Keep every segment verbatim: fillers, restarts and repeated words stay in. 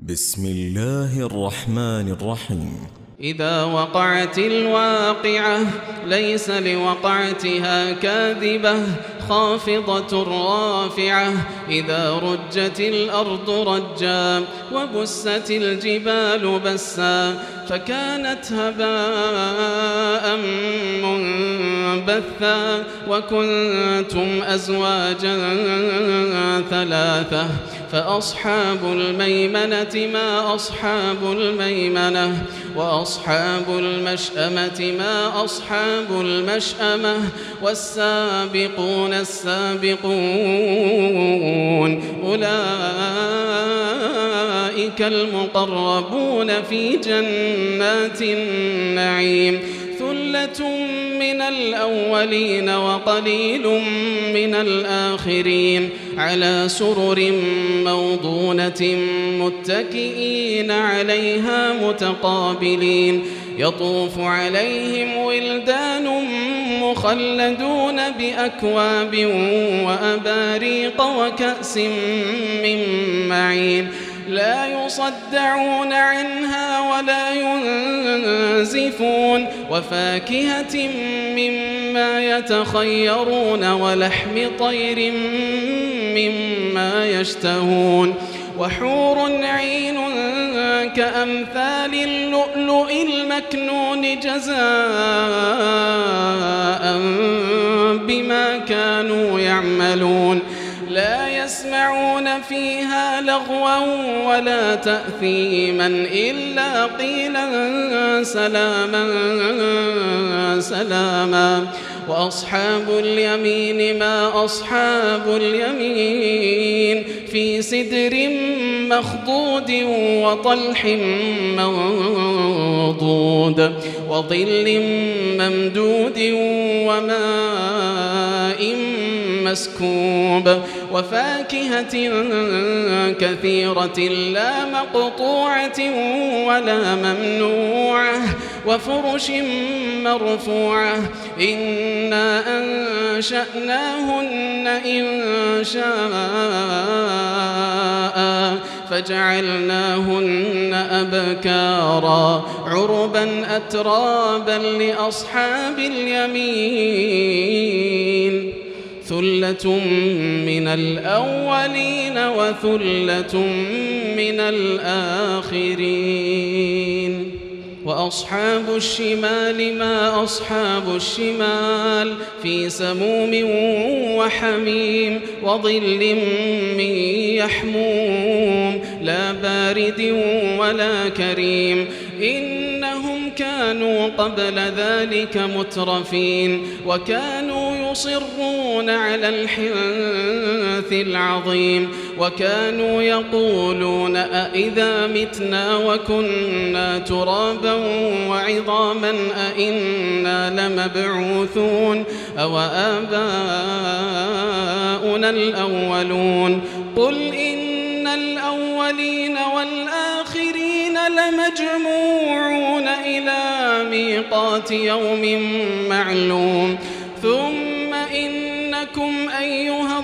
بسم الله الرحمن الرحيم. إذا وقعت الواقعة ليس لوقعتها كاذبة خافضة رافعة إذا رجت الأرض رجا وبست الجبال بسا فكانت هباء منبثا وكنتم أزواجا ثلاثة فأصحاب الميمنة ما أصحاب الميمنة وأصحاب المشأمة ما أصحاب المشأمة والسابقون السابقون أولئك المقربون في جنات النعيم ثلة من الأولين وقليل من الآخرين على سرر موضونة متكئين عليها متقابلين يطوف عليهم ولدان مخلدون بأكواب وأباريق وكأس من معين لا يصدعون عنها ولا ينزفون وفاكهة مما يتخيرون ولحم طير مما يشتهون وحور عين كأمثال اللؤلؤ المكنون جزاء بما كانوا يعملون لا يسمعون فيها لغوا ولا تأثيما إلا قيلا سلاما سلاما وأصحاب اليمين ما أصحاب اليمين في سدر مخضود وطلح منضود وظل ممدود وماء مسكوب وفاكهة كثيرة لا مقطوعة ولا ممنوعة وفرش مرفوعة إنا أنشأناهن إن شاء فجعلناهن أبكارا عربا أترابا لأصحاب اليمين ثلة من الأولين وثلة من الآخرين وأصحاب الشمال ما أصحاب الشمال في سموم وحميم وظل من يحموم لا بارد ولا كريم إنهم كانوا قبل ذلك مترفين وكانوا يصرون على الحنث العظيم وكانوا يقولون أئذا متنا وكنا ترابا وعظاما أئنا لمبعوثون أو آباؤنا الأولون قل إن الأولين والآخرين لمجموعون إلى ميقات يوم معلوم ثم إنكم أيها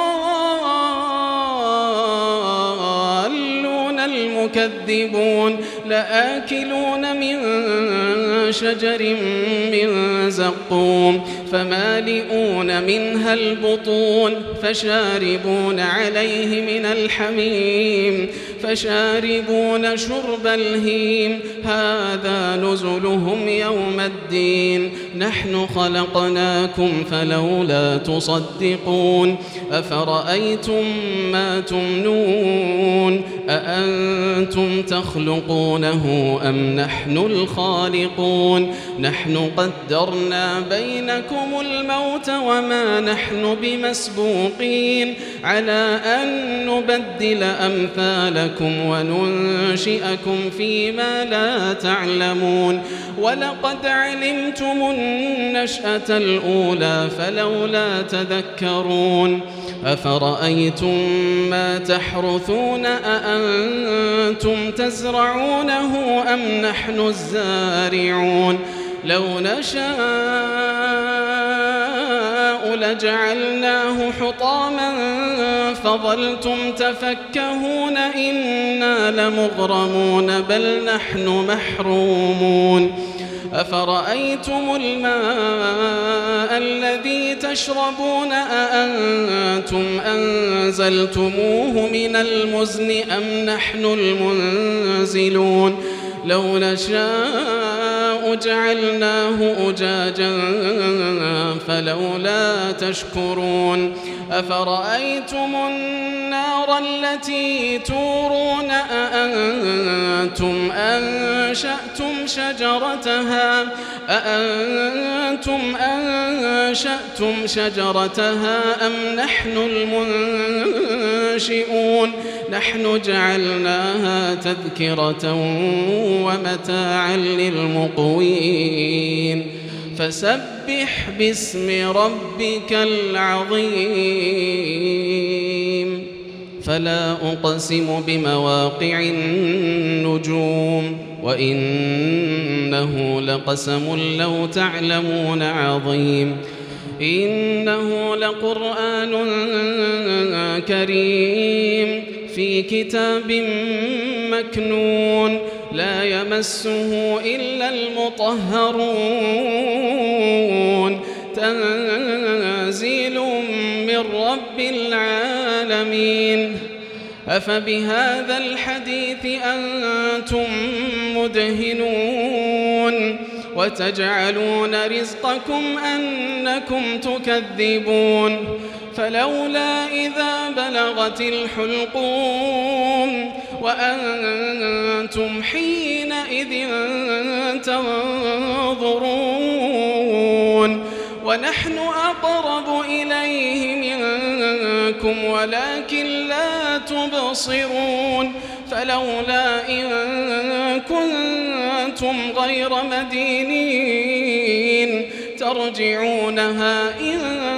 الضالون المكذبون لآكلون من شجر من زقوم فمالئون منها البطون فشاربون عليه من الحميم فشاربون شرب الهيم هذا نزلهم يوم الدين نحن خلقناكم فلولا تصدقون أفرأيتم ما تمنون أأنتم تخلقونه أم نحن الخالقون نحن قدرنا بينكم الموت وما نحن بمسبوقين على أن نبدل أمثالكم وننشئكم فيما لا تعلمون ولقد علمتم النشأة الأولى فلولا تذكرون أفرأيتم ما تحرثون أأنتم تزرعونه أم نحن الزارعون لو نشاء لجعلناه حطاما فظلتم تفكهون إنا لمغرمون بل نحن محرومون أفرأيتم الماء الذي تشربون أأنتم أنزلتموه من المزن أم نحن المنزلون لو نشاء جعلناه أجاجا فلولا تشكرون أفرأيتم النار التي تورون أأنتم أنشأتم شجرتها أأنتم أنشأتم شجرتها أم نحن المنشئون نحن جعلناها تذكرة ومتاعا للمقوين فسبح باسم ربك العظيم فلا أقسم بمواقع النجوم وإنه لقسم لو تعلمون عظيم إنه لقرآن كريم في كتاب مكنون لا يمسه إلا المطهرون تنزيل من رب العالمين أفبهذا الحديث أنتم مدهنون وتجعلون رزقكم أنكم تكذبون فلولا إذا بلغت الحلقوم وأنتم حينئذ تنظرون ونحن أقرب إليه منكم ولكن لا تبصرون فلولا إن كنتم غير مدينين ترجعونها إن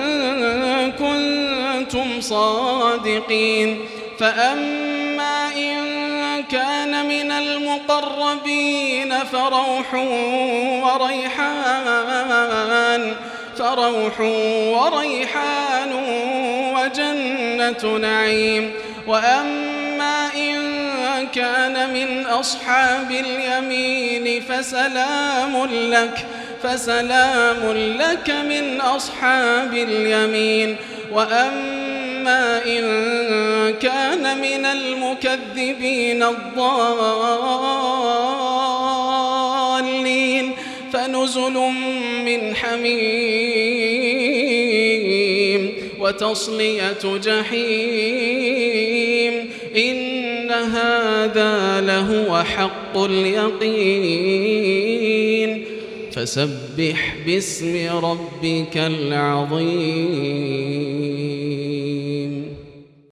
كنتم صادقين فأما إن كان من المقربين فروح وريحان فروح وريحان وجنة نعيم وأما إن كان من أصحاب اليمين فسلام لك فسلام لك من أصحاب اليمين وأما إن كان من المكذبين الضالين فنزل من حميم وتصلية جحيم إن هذا لهو حق اليقين فسبح باسم ربك العظيم.